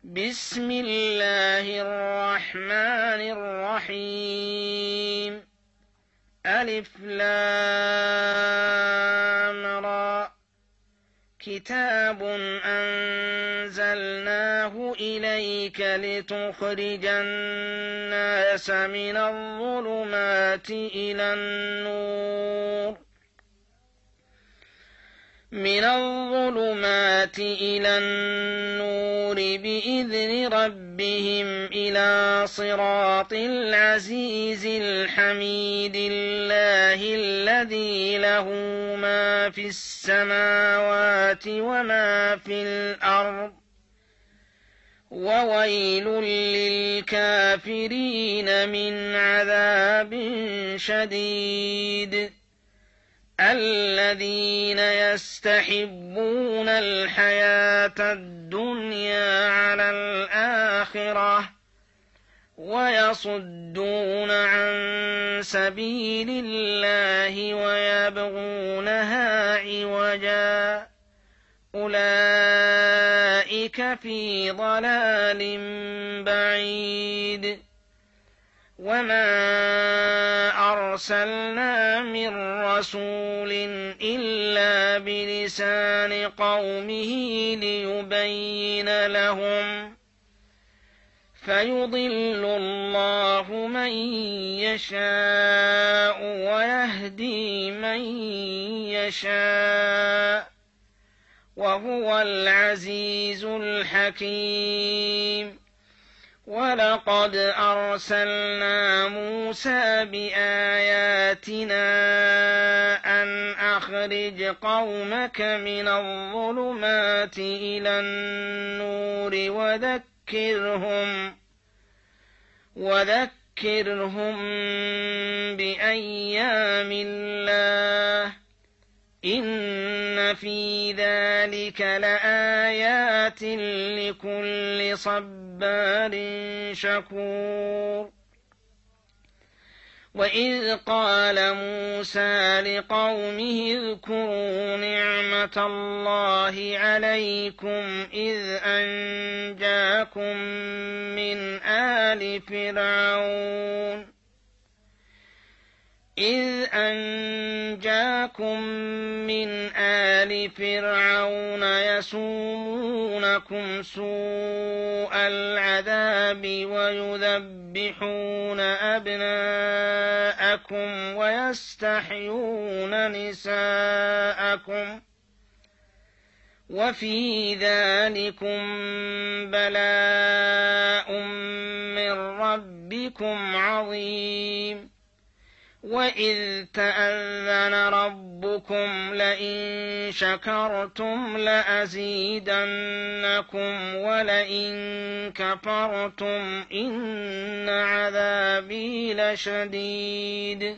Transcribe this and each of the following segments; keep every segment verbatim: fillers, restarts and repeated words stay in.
بسم الله الرحمن الرحيم. ألف لام را. كتاب أنزلناه إليك لتخرج الناس من الظلمات إلى النور من الظلمات إلى النور بإذن ربهم إلى صراط العزيز الحميد الله الذي له ما في السماوات وما في الأرض وويل للكافرين من عذاب شديد. الذين يستحبون الحياة الدنيا على الآخرة ويصدون عن سبيل الله ويبغونها عوجا أولئك في ضلال بعيد. وما أرسلنا من رسول إلا بلسان قومه ليبين لهم فيضل الله من يشاء ويهدي من يشاء وهو العزيز الحكيم. ولقد أرسلنا موسى بآياتنا أن أخرج قومك من الظلمات إلى النور وذكرهم وذكرهم بأيام الله إن في ذلك لآيات لكل صبار شكور. وإذ قال موسى لقومه اذكروا نعمة الله عليكم إذ أنجاكم من آل فرعون إذ أنجاكم من آل فرعون يسومونكم سوء العذاب ويذبحون أبناءكم ويستحيون نساءكم وفي ذلكم بلاء من ربكم عظيم. وإذ تأذن ربكم لئن شكرتم لأزيدنكم ولئن كفرتم إن عذابي لشديد.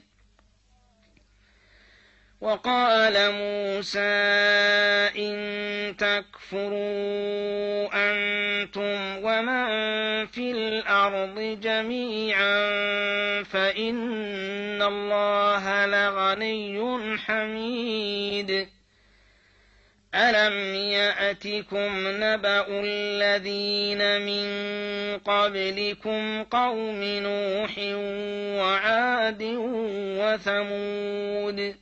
وقال موسى إن تكفروا أنتم ومن في الأرض جميعا فإن الله لغني حميد. ألم يأتكم نبأ الذين من قبلكم قوم نوح وعاد وثمود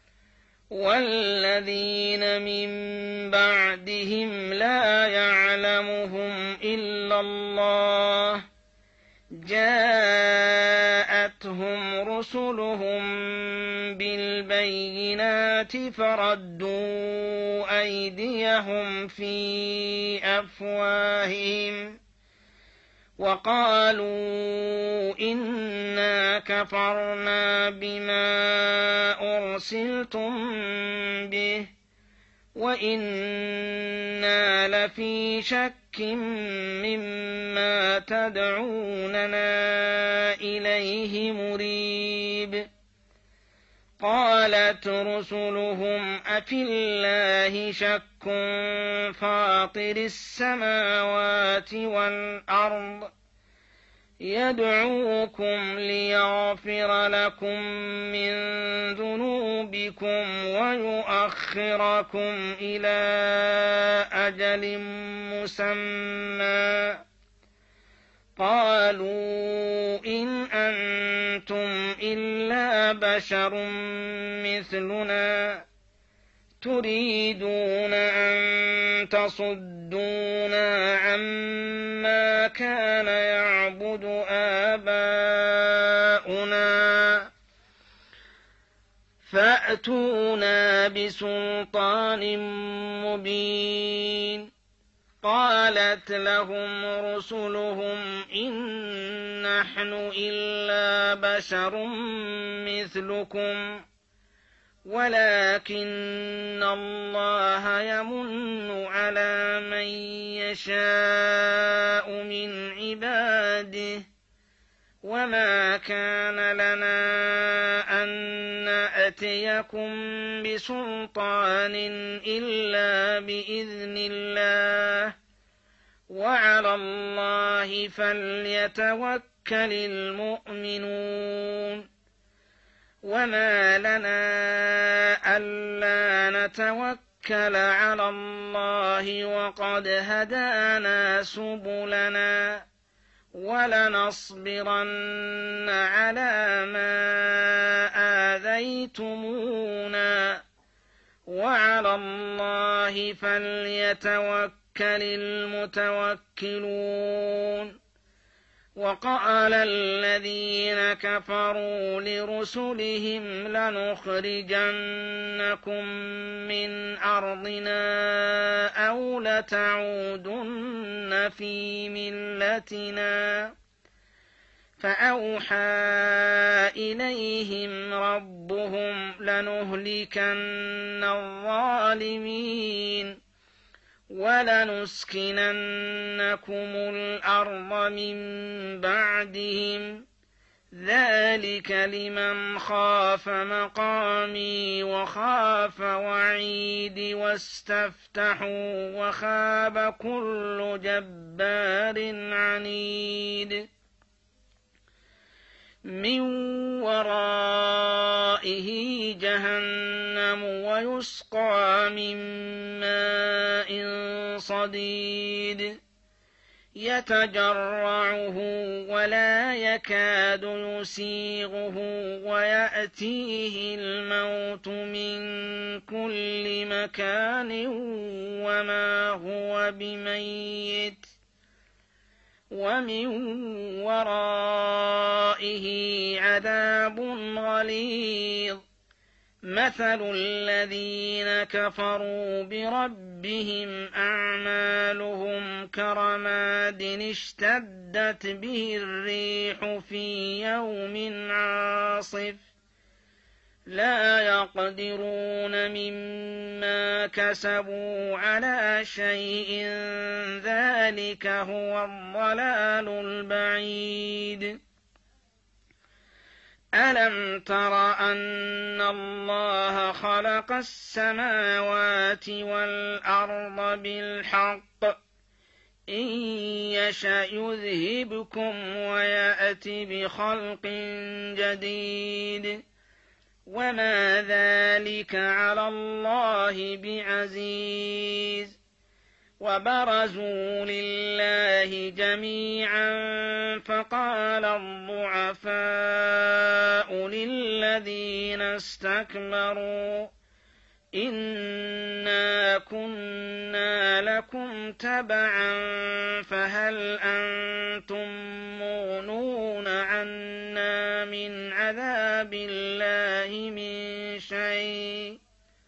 والذين من بعدهم لا يعلمهم إلا الله جاءتهم رسلهم بالبينات فردوا أيديهم في أفواههم وقالوا إنا كفرنا بما أرسلتم به وإنا لفي شك مما تدعوننا إليه مريب. قالت رسلهم أفي الله شك فاطر السماوات والأرض يدعوكم ليغفر لكم من ذنوبكم ويؤخركم إلى أجل مسمى قالوا إن أنتم إلا بشر مثلنا تريدون أن تصدونا عما كان يعبد آباؤنا فأتونا بسلطان مبين قالت لهم رسلهم إن نحن إلا بشر مثلكم ولكن الله يمن على من يشاء من عباده وما كان لنا أن نأتيكم بسلطان إلا بإذن الله وعلى الله فليتوكل المؤمنون وما لنا ألا نتوكل على الله وقد هدانا سبلنا ولنصبرن على ما آذيتمونا وعلى الله فليتوكل المتوكلون وقال الذين كفروا لرسلهم لنخرجنكم من أرضنا أو لتعودن في ملتنا فأوحى إليهم ربهم لنهلكن الظالمين ولنسكننكم الأرض من بعدهم ذلك لمن خاف مقامي وخاف وعيد واستفتحوا وخاب كل جبار عنيد من ورائه جهنم ويسقى من ماء صديد يتجرعه ولا يكاد يسيغه ويأتيه الموت من كل مكان وما هو بميت ومن ورائه عذاب غليظ مثل الذين كفروا بربهم أعمالهم كرماد اشتدت به الريح في يوم عاصف لا يقدرون مما كسبوا على شيء ذلك هو الضلال البعيد ألم تر أن الله خلق السماوات والأرض بالحق إن يشأ يذهبكم ويأت بخلق جديد وما ذلك على الله بعزيز وبرزوا لله جميعا فقال الضعفاء للذين استكبروا إنا كنا لكم تبعا فهل أنتم مغنون عنا من عذاب الله من شيء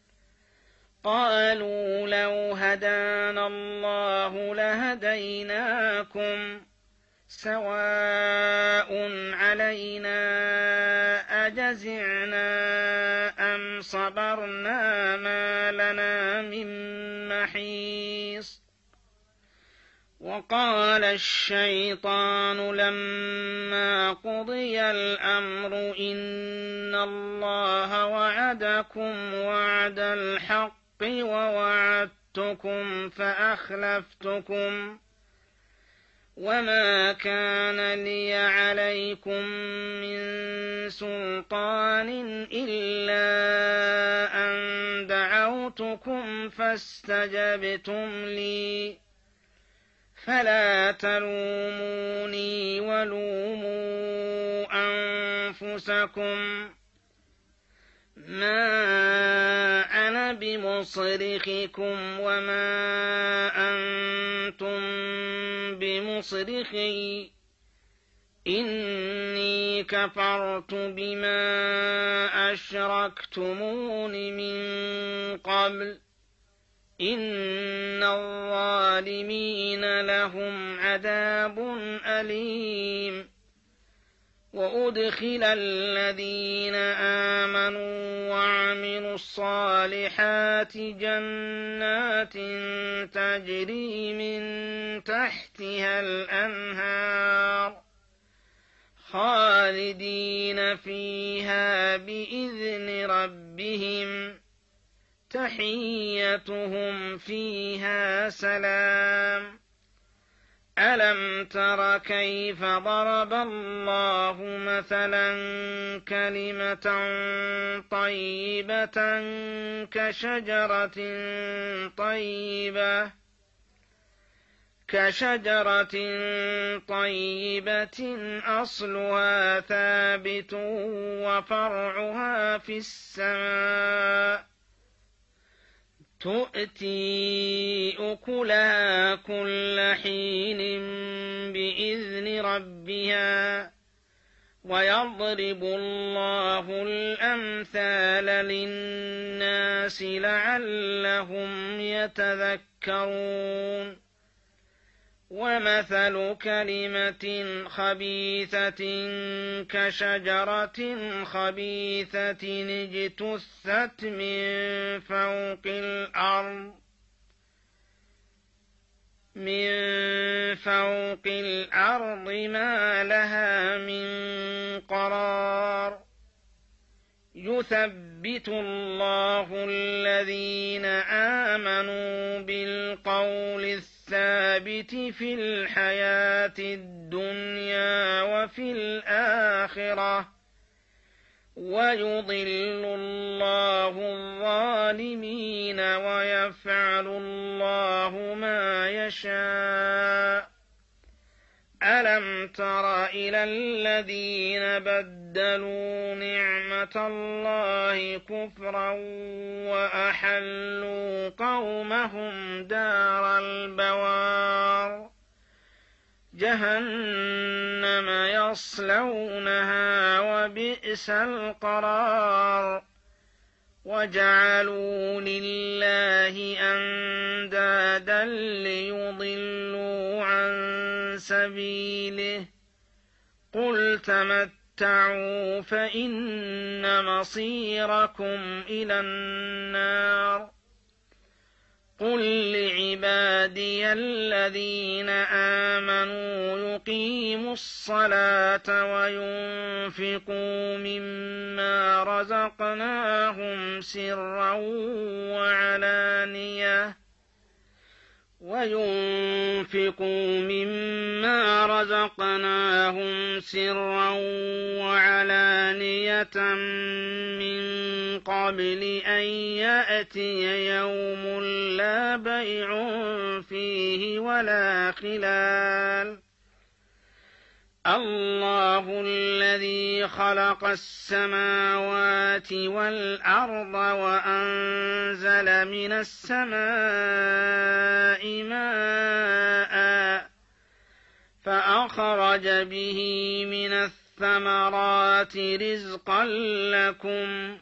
قالوا لو هدانا الله لهديناكم سواء علينا أجزعنا أم صبرنا ما لنا من محيص وقال الشيطان لما قضي الأمر إن الله وعدكم وعد الحق ووعدتكم فأخلفتكم وما كان لي عليكم من سلطان إلا أن دعوتكم فاستجبتم لي فلا تلوموني ولوموا أنفسكم ما أنا بمصرخكم وما أنتم بمصرخي إني كفرت بما أشركتمون من قبل إن الظالمين لهم عذاب أليم وأدخل الذين آمنوا وعملوا الصالحات جنات تجري من تحتها الأنهار خالدين فيها بإذن ربهم تحيتهم فيها سلام ألم تر كيف ضرب الله مثلا كلمة طيبة كشجرة طيبة كشجرة طيبة أصلها ثابت وفرعها في السماء تؤتي أكلها كل حين بإذن ربها ويضرب الله الأمثال للناس لعلهم يتذكرون ومثل كلمة خبيثة كشجرة خبيثة اجتثت من فوق الأرض من فوق الأرض ما لها من قرار يثبت الله الذين آمنوا بالقول الثابت في الحياة الدنيا وفي الآخرة ويضل الله الظالمين ويفعل الله ما يشاء ألم تر إلى الذين بدلوا نعمة الله كفرا وأحلوا قومهم دار البوار جهنم يصلونها وبئس القرار وجعلوا لله أندادا ليضلوا عن سبيله قل تمتعوا فإن مصيركم إلى النار قل لعبادي الذين آمنوا يقيموا الصلاة وينفقوا مما رزقناهم سرا وعلانية وينفقوا مما رزقناهم سرا وعلانية من قبل أن يأتي يوم لا بيع فيه ولا خلال الله الذي خلق السماوات والأرض وأنزل من السماء ماء فأخرج به من الثمرات رزقا لكم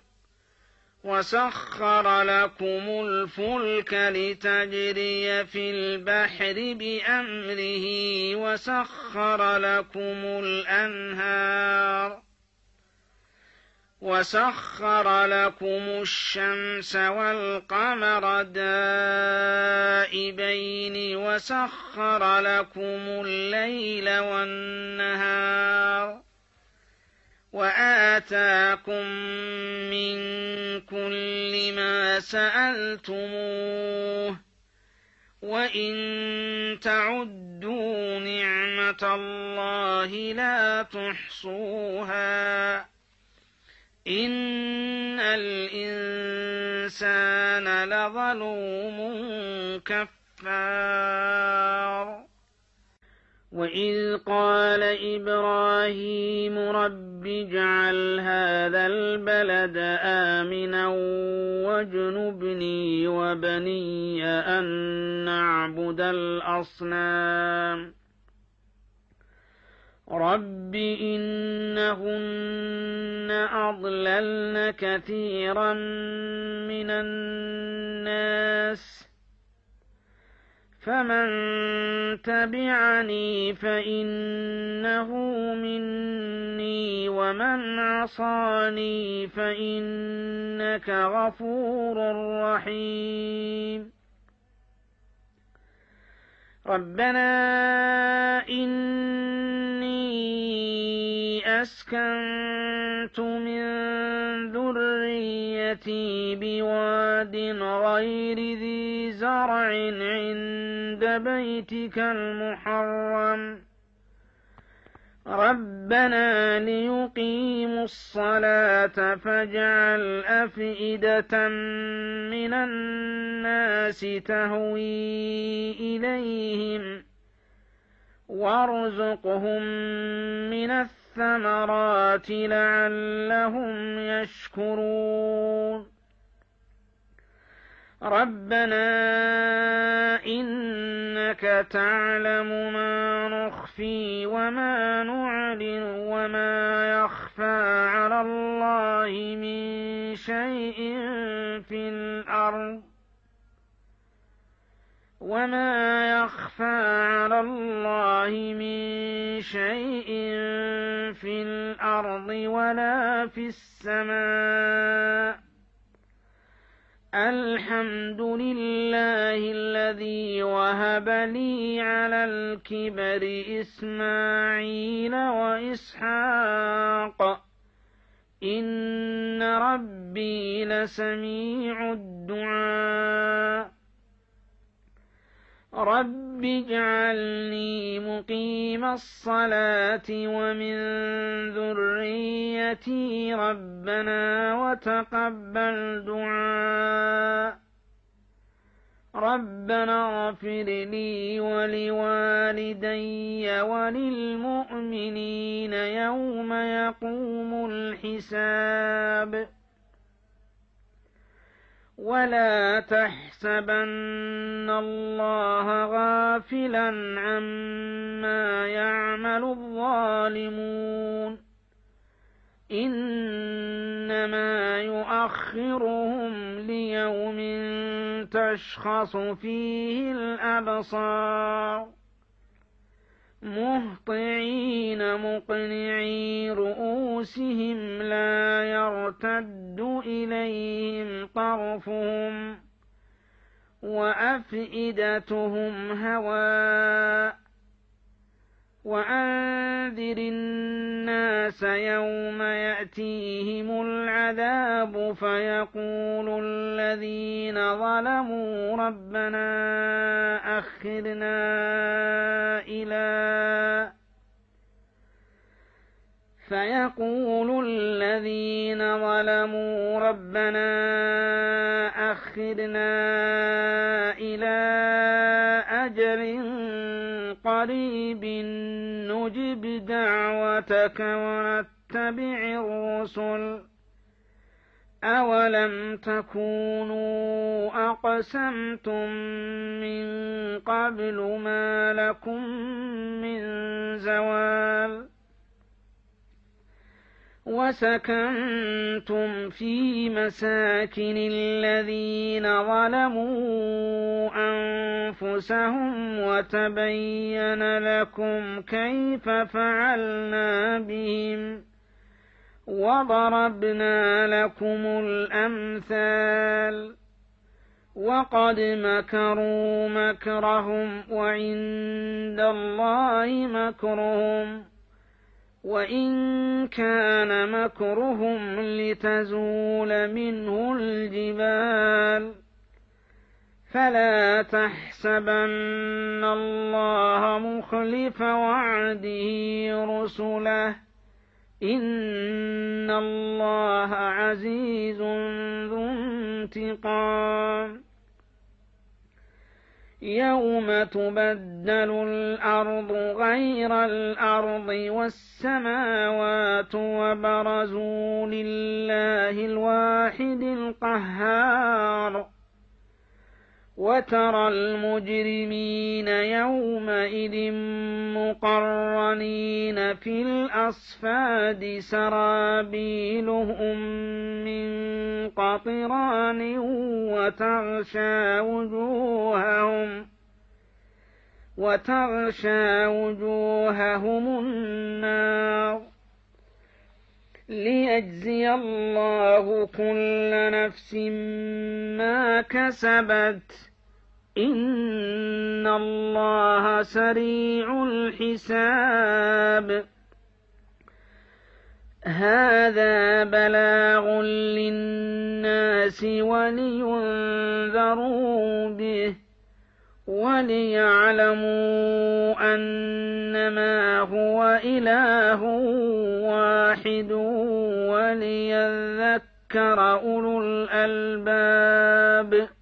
وسخر لكم الفلك لتجري في البحر بأمره وسخر لكم الأنهار وسخر لكم الشمس والقمر دائبين وسخر لكم الليل والنهار وآتاكم من كل ما سألتموه وإن تعدوا نعمة الله لا تحصوها إن الإنسان لظلوم كفار وإذ قال إبراهيم رب اجعل هذا البلد آمنا واجنبني وبني أن نعبد الأصنام رب إنهن أضللن كثيرا من الناس فمن تبعني فإنه مني ومن عصاني فإنك غفور رحيم ربنا إني أسكنت من ذريتي بواد غير ذي زرع عند بيتك المحرم ربنا ليقيموا الصلاة فاجعل أفئدة من الناس تهوي إليهم وارزقهم من الثمرات لعلهم يشكرون ربنا إنك تعلم ما نخفي وما نعلن وما يخفى على الله من شيء في الأرض وما يخفى على الله من شيء في الأرض ولا في السماء الحمد لله الذي وهب لي على الكبر إسماعيل وإسحاق إن ربي لسميع الدعاء رب اجعلني مقيم الصلاة ومن ذريتي ربنا وتقبل دعاء ربنا اغفر لي ولوالدي وللمؤمنين يوم يقوم الحساب ولا تحسبن الله غافلا عما يعمل الظالمون إنما يؤخرهم ليوم تشخص فيه الأبصار مهطعين مقنعي رؤوسهم لا يرتد إليهم طرفهم وأفئدتهم هواء وأنذر الناس يوم يأتيهم العذاب فيقول الذين ظلموا ربنا أخرنا إلى فيقول الذين ظلموا ربنا أخرنا إلى أجل قريب نجب دعوتك ونتبع الرسل أولم تكونوا أقسمتم من قبل ما لكم من زوال وسكنتم في مساكن الذين ظلموا أنفسهم وتبين لكم كيف فعلنا بهم وضربنا لكم الأمثال وقد مكروا مكرهم وعند الله مكرهم وإن كان مكرهم لتزول منه الجبال فلا تحسبن الله مخلف وعده رسله إن الله عزيز ذو انتقام يوم تبدل الأرض غير الأرض والسماوات وبرزوا لله الواحد القهار وترى المجرمين يومئذ مقرنين في الأصفاد سرابيلهم من قطران وتغشى وجوههم وتغشى وجوههم النار ليجزي الله كل نفس ما كسبت إن الله سريع الحساب هذا بلاغ للناس ولينذروا به وليعلموا أنما هو إله واحد وليذكر أولو الألباب